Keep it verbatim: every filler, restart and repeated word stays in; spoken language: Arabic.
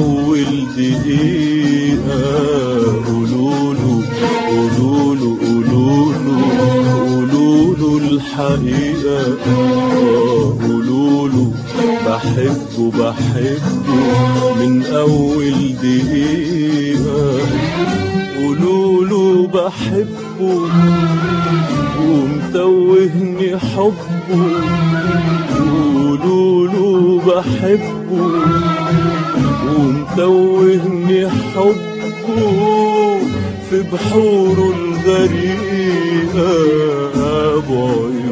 أول دقيقة. قولوله قولوله قولوله قولوله الحقيقة. قولوله بحبه بحبه من أول دقيقة. قولوله بحبه ومتوهني حبه. قولوله بحبه ومتوهني حبه في بحوره الغريقة.